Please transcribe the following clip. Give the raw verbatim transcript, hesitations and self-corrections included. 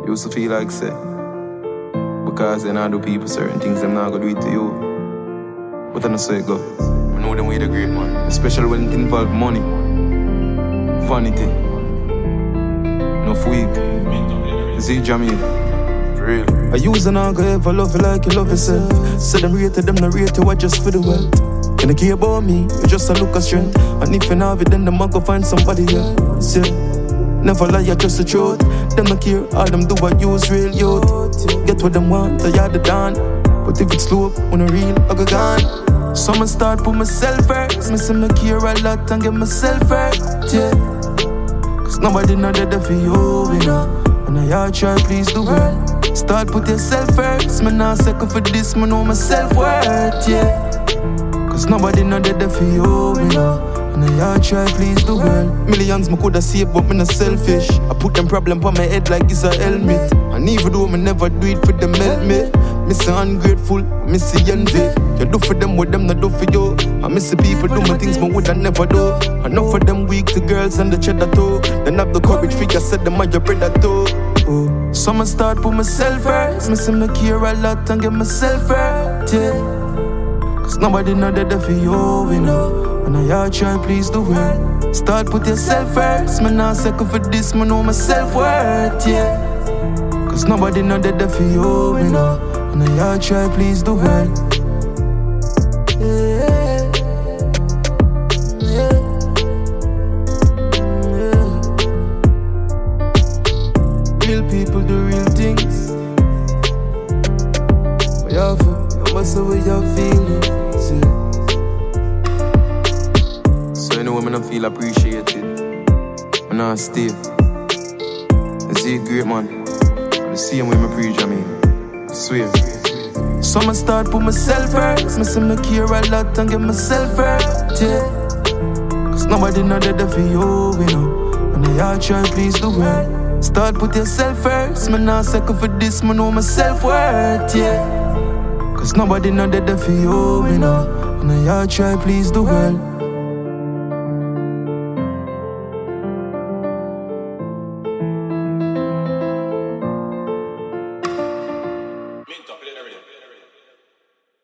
Used to feel like say, because then I do people certain things, them not gonna do it to you. But I know so it go. I know them way the great man. Especially when it involve money, vanity, enough weak. See Jamil, for real. I use and I go ever love you like you love yourself. Say them rated, them not rate you, I just for the wealth. Can you care about me? You just a look of strength. And if you not have it, then them I go find somebody else. See, never lie, you just the truth. Them not care, all them do I use real youth. Get what them want, I had the done. But if it's slow, when I real, I go gone. So I'ma start put myself first. Me say me care a lot and get myself first, yeah. Cause nobody not there for you, you know. And I all try, please do well. Start put yourself first. Me not second for this, me know myself worth, yeah. Cause nobody not there for you, you know. And I all try, please do well. Millions me coulda saved, but me not selfish. I put them problem on my head like it's a helmet. And even though me never do it for them help me. Me say ungrateful, me say envy. You do for them what them not do for you. I miss the people do my things me woulda never do. Enough of them weak to girls and the cheddar too. Then have the courage figure said them are your brother too. Oh. So I'ma start put myself first. Me say me care a lot and get myself first, yeah. Cause nobody not there for you, you know. And I all try, please do well. Start put yourself first. Me not second for this, me know myself worth, yeah. Cause nobody not there for you, you know. And I all try, please do well. Yeah, yeah, yeah. Real people do real things. But you feel, you must say what you're feeling. See? So anyway, I don't feel appreciated. I'm not stay. I see a great man. The same way I preach, I mean, I swear. So I'ma start put myself first. Me say me care a lot and get myself first, yeah. Cause nobody not there for you, you know. And I all try, please do well. Start put yourself first. Me not second for this, me know myself worth, yeah. Cause nobody not there for you, you know. And I all try, please do well.